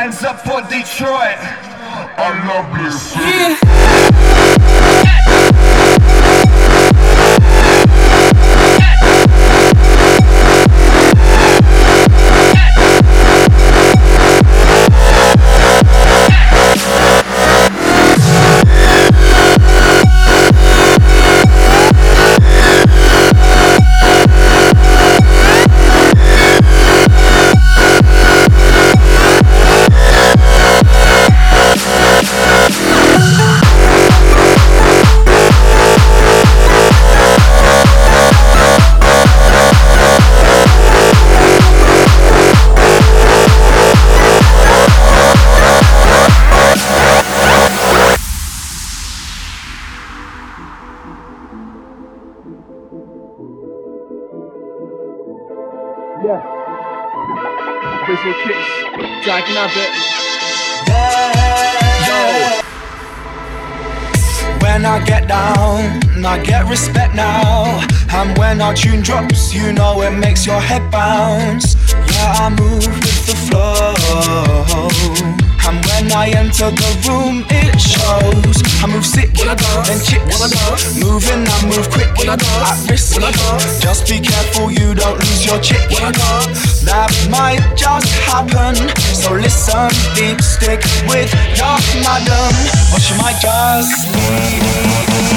hands up for Detroit. I love this city. Yeah. Yeah. Official Kicks. Jack Nabbit. Yo. When I get down, I get respect now. And when our tune drops, you know it makes your head bounce. Yeah, I move with the flow. And when I enter the room, it shows. I move sick, then chicks. Moving, I move quick, at risk. Just be careful you don't lose your chick. That might just happen, so listen deep, stick with your madam, or she might just leave.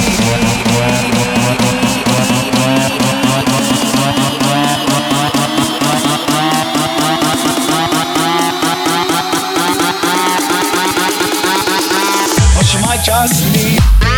She might just leave.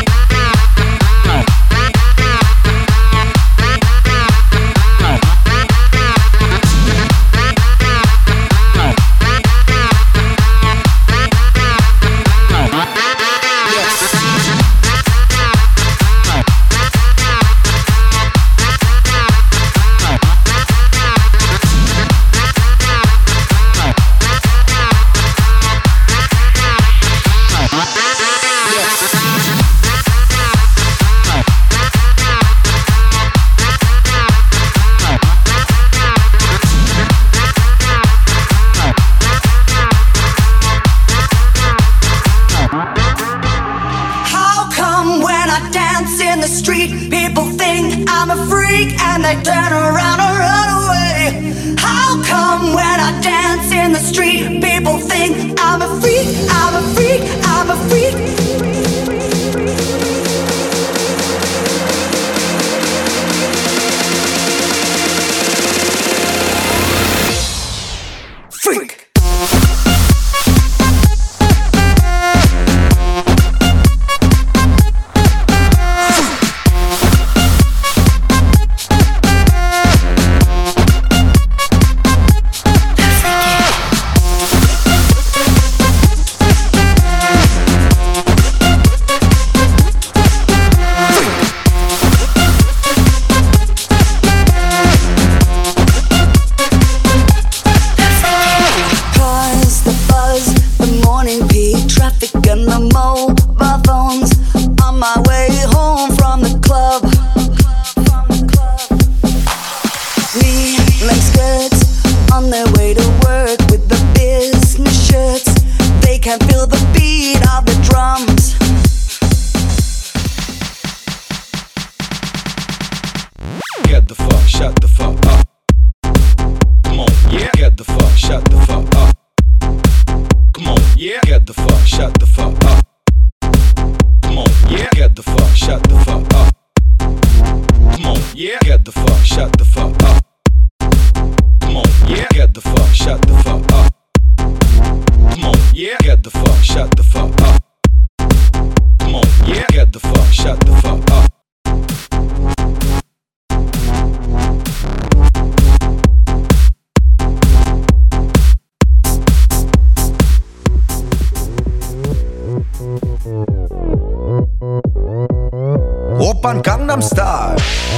Oppan Gangnam Style.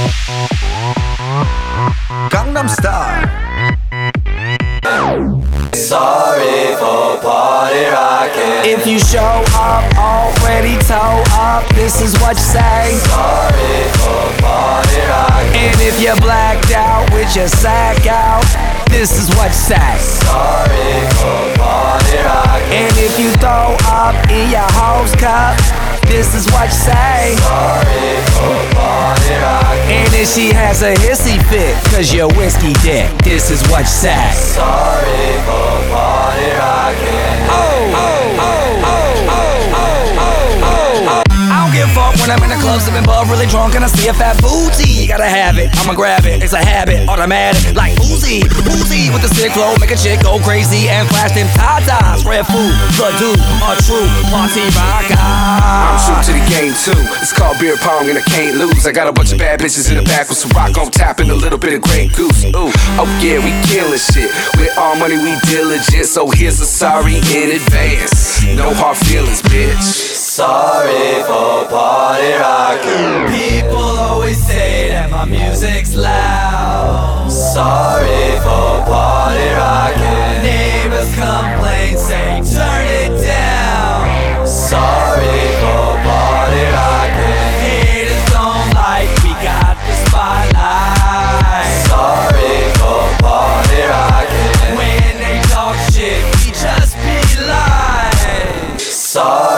Gangnam Style. Sorry for party rocking. If you show up already toe up, this is what you say. Sorry for party rocking. And if you're blacked out with your sack out, this is what you say. Sorry for party rocking. if you throw up in your host cup, this is what you say. Sorry for party rocking. And if she has a hissy fit, cause you're whiskey dick, this is what you say. Sorry for party rocking. I don't give a fuck when I'm in the club sipping bub, really drunk and I see a fat booty. Gotta have it, I'ma grab it, it's a habit, automatic, like Uzi. Uzi with the sick flow, make a chick go crazy and flash them tatas. Red food, the dude, a true party rocker. I'm true to the game too. It's called beer pong and I can't lose. I got a bunch of bad bitches in the back with some rock on tap and a little bit of Grey Goose. Ooh, oh yeah, we killing shit. With all money we diligent, so here's a sorry in advance. No hard feelings, bitch. Sorry for party rocking. People always say that my music's loud. Sorry for party rocking. Neighbors complain, say turn it down. Sorry for party rocking. Haters don't like we got the spotlight. Sorry for party rocking. When they talk shit, we just be like. Sorry